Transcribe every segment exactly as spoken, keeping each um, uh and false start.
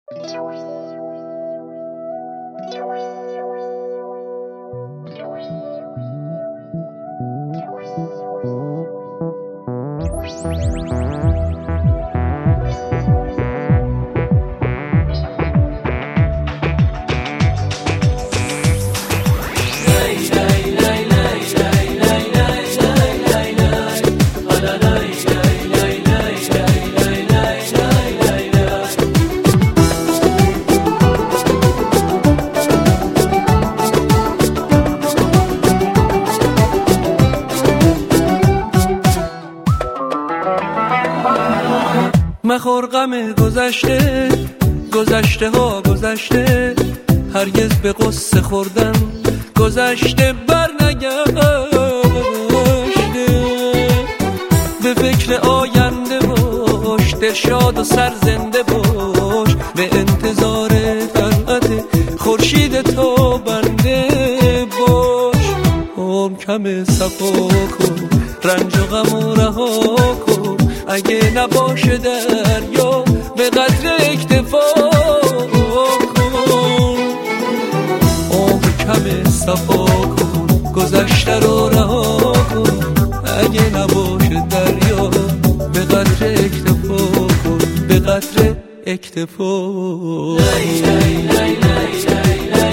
مخور غم گذشته، گذشته ها گذشته، هرگز به قصه خوردن گذشته بر نگشته. به فکر آینده باش، دلشاد و سرزنده باش، به انتظار طلعت خورشید تو بنده باش. عمر کم صفا کن، رنج و غم و رها کن، اگه نباشه دریا به قدر اکتفا کن. عمر کم صفا کن، گذشته رو رها کن، اگه نباشه دریا به قدر اکتفا کن، به قدر اکتفا. لای لای لای لای لای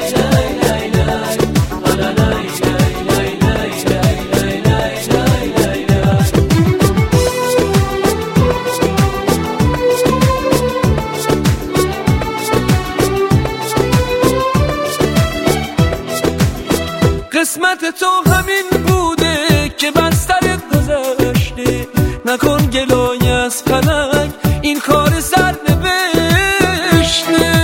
قسمت تو همین بوده که بسترت گذشته. نکن گلای از فلک، این کار سر نوشته.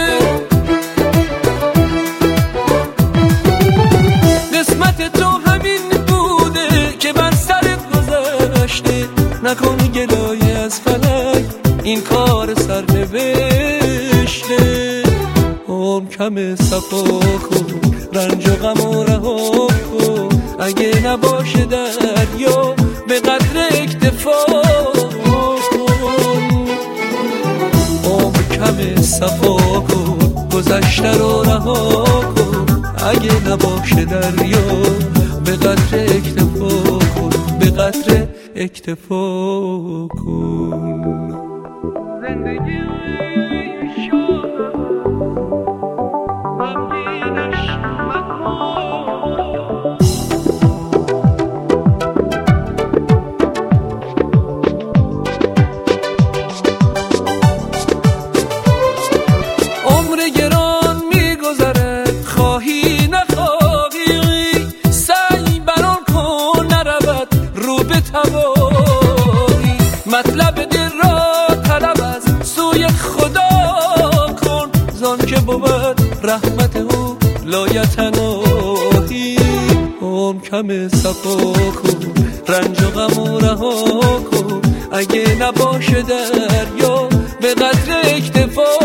قسمت تو همین بوده که بسترت گذشته. نکن گلای از فلک، این کار سر نوشته. عمر کم صفا کن، رنج و غم و رها کن، اگه نباشه دریا به قدر اکتفا کن. عمر کم صفا کن، گذشته رو رها کن، اگه نباشه دریا به قدر اکتفا کن، به قدر اکتفا کن. زندگی مطلب دل را طلب از سوی خدا کن، زان که بود رحمت او لایتناهی. عمر کم صفا کن، رنج و غم و رها کن، اگه نباشه دریا به قدر اکتفا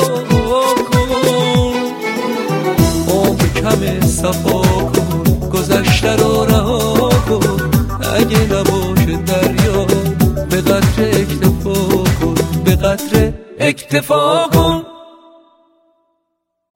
کن. عمر کم صفا کن، گذشته رو رها کن، اگه نباشه دریا به قدر اکتفا کن، به قدر اکتفا کن.